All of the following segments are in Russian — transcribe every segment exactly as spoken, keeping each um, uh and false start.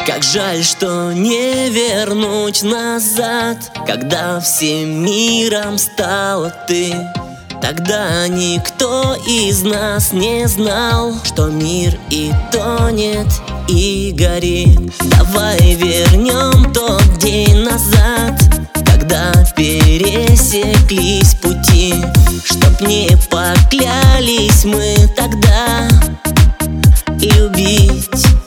Как жаль, что не вернуть назад, когда всем миром стала ты. Тогда никто из нас не знал, что мир и тонет, и горит. Давай вернем тот день назад, когда пересеклись пути, чтоб не поклялись мы тогда любить.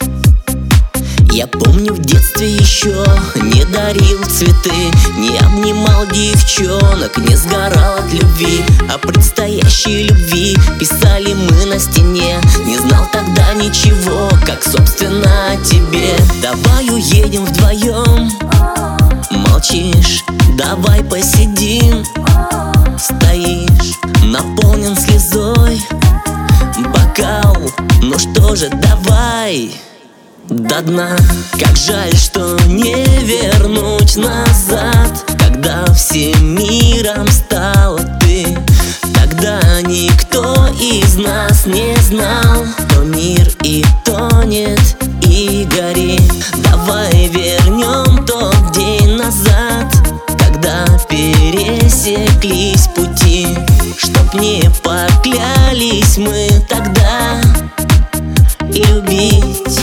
Я помню, в детстве еще не дарил цветы, не обнимал девчонок, не сгорал от любви. О предстоящей любви писали мы на стене. Не знал тогда ничего, как собственно о тебе. Давай уедем вдвоем. Молчишь, давай посидим. Стоишь, наполнен слезой бокал, ну что же, давай до дна. Как жаль, что не вернуть назад, когда всем миром стала ты. Тогда никто из нас не знал, что мир и тонет, и горит. Давай вернем тот день назад, когда пересеклись пути, чтоб не поклялись мы тогда любить.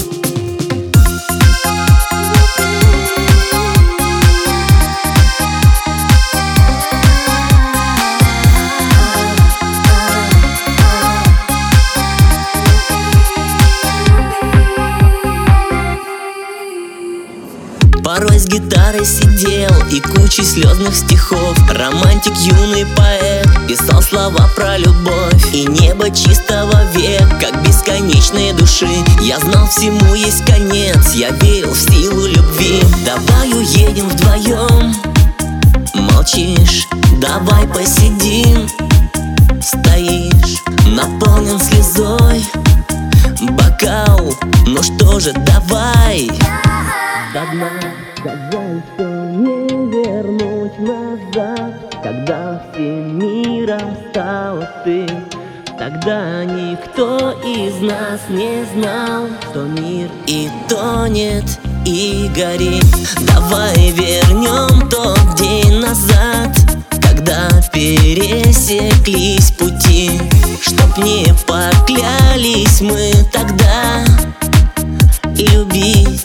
Порой с гитарой сидел и кучей слезных стихов. Романтик, юный поэт, писал слова про любовь и небо чистого века, как бесконечные души. Я знал, всему есть конец, я верил в силу любви. Давай уедем вдвоем. Молчишь, давай посидим. Стоишь, наполнен слезой бокал, ну что же, давай до дна. Как жаль, что не вернуть назад, когда всем миром стала ты. Тогда никто из нас не знал, что мир и тонет, и горит. Давай вернем тот день назад, когда пересеклись пути, чтоб не поклялись мы тогда любить.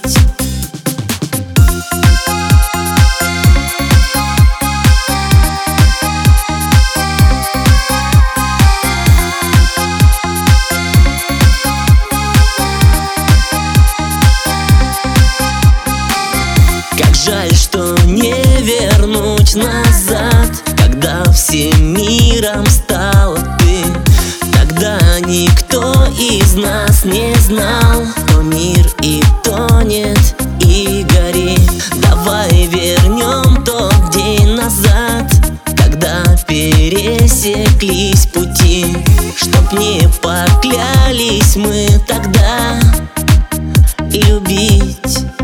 Жаль, что не вернуть назад, когда всем миром стала ты. Тогда никто из нас не знал, что мир и тонет, и горит. Давай вернем тот день назад, когда пересеклись пути, чтоб не поклялись мы тогда любить.